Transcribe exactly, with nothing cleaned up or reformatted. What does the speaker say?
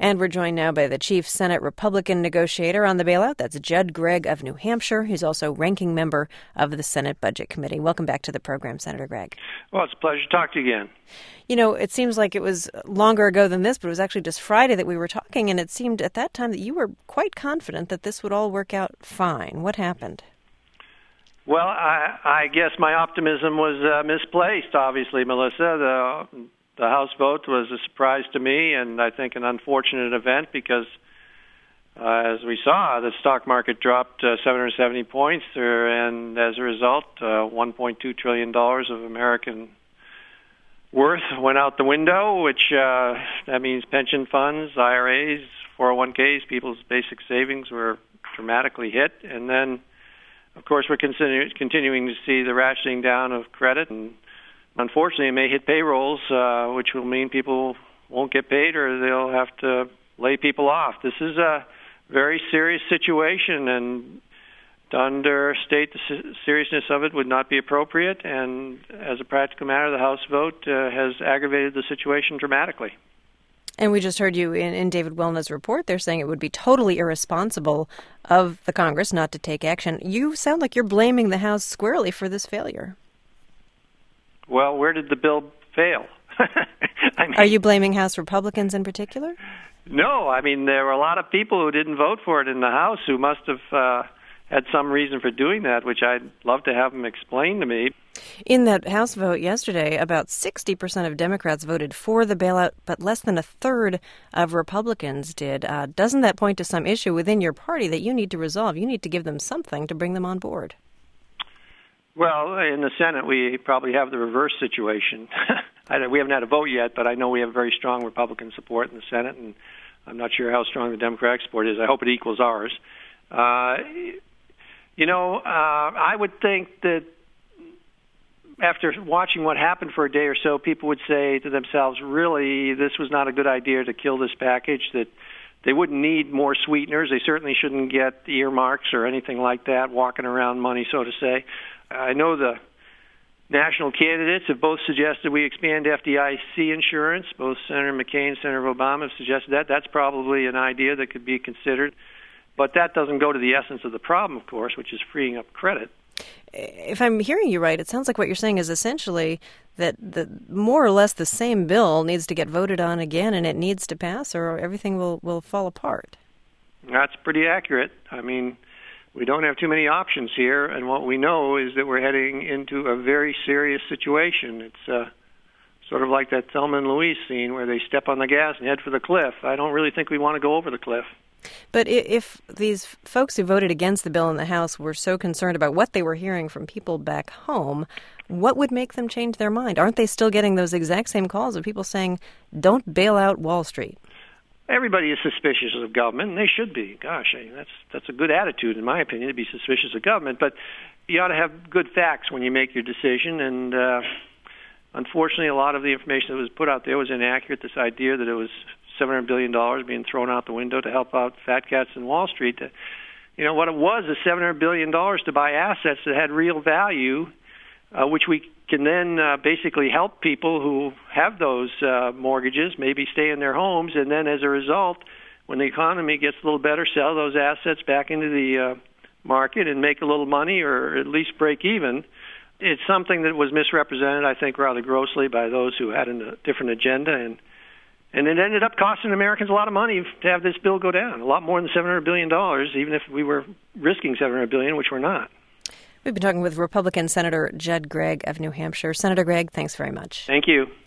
And we're joined now by the chief Senate Republican negotiator on the bailout. That's Judd Gregg of New Hampshire. He's also ranking member of the Senate Budget Committee. Welcome back to the program, Senator Gregg. Well, it's a pleasure to talk to you again. You know, it seems like it was longer ago than this, but it was actually just Friday that we were talking, and it seemed at that time that you were quite confident that this would all work out fine. What happened? Well, I, I guess my optimism was uh, misplaced, obviously, Melissa. The, the House vote was a surprise to me, and I think an unfortunate event because, uh, as we saw, the stock market dropped uh, seven hundred seventy points, there, and as a result, uh, one point two trillion dollars of American worth went out the window, which uh, that means pension funds, I R As, four oh one Ks, people's basic savings were dramatically hit, and then of course, we're continu- continuing to see the rationing down of credit, and unfortunately, it may hit payrolls, uh, which will mean people won't get paid or they'll have to lay people off. This is a very serious situation, and to understate the seriousness of it would not be appropriate, and as a practical matter, the House vote uh, has aggravated the situation dramatically. And we just heard you in, in David Wellna's report. They're saying it would be totally irresponsible of the Congress not to take action. You sound like you're blaming the House squarely for this failure. Well, where did the bill fail? I mean, are you blaming House Republicans in particular? No. I mean, there were a lot of people who didn't vote for it in the House who must have uh, had some reason for doing that, which I'd love to have them explain to me. In that House vote yesterday, about sixty percent of Democrats voted for the bailout, but less than a third of Republicans did. Uh, doesn't that point to some issue within your party that you need to resolve? You need to give them something to bring them on board. Well, in the Senate, we probably have the reverse situation. I, we haven't had a vote yet, but I know we have very strong Republican support in the Senate, and I'm not sure how strong the Democratic support is. I hope it equals ours. Uh, you know, uh, I would think that after watching what happened for a day or so, people would say to themselves, really, this was not a good idea to kill this package, that they wouldn't need more sweeteners. They certainly shouldn't get earmarks or anything like that, walking around money, so to say. I know the national candidates have both suggested we expand F D I C insurance. Both Senator McCain and Senator Obama have suggested that. That's probably an idea that could be considered. But that doesn't go to the essence of the problem, of course, which is freeing up credit. If I'm hearing you right, it sounds like what you're saying is essentially that the more or less the same bill needs to get voted on again and it needs to pass, or everything will, will fall apart. That's pretty accurate. I mean, we don't have too many options here, and what we know is that we're heading into a very serious situation. It's uh, sort of like that Thelma and Louise scene where they step on the gas and head for the cliff. I don't really think we want to go over the cliff. But if these folks who voted against the bill in the House were so concerned about what they were hearing from people back home, what would make them change their mind? Aren't they still getting those exact same calls of people saying, don't bail out Wall Street? Everybody is suspicious of government, and they should be. Gosh, that's that's a good attitude, in my opinion, to be suspicious of government. But you ought to have good facts when you make your decision, and uh, unfortunately, a lot of the information that was put out there was inaccurate. This idea that it was seven hundred billion dollars being thrown out the window to help out fat cats in Wall Street. You know, what it was is seven hundred billion dollars to buy assets that had real value, uh, which we can then uh, basically help people who have those uh, mortgages maybe stay in their homes, and then as a result, when the economy gets a little better, sell those assets back into the uh, market and make a little money or at least break even. It's something that was misrepresented, I think, rather grossly by those who had a different agenda, and And it ended up costing Americans a lot of money to have this bill go down, a lot more than seven hundred billion dollars, even if we were risking seven hundred billion dollars, which we're not. We've been talking with Republican Senator Judd Gregg of New Hampshire. Senator Gregg, thanks very much. Thank you.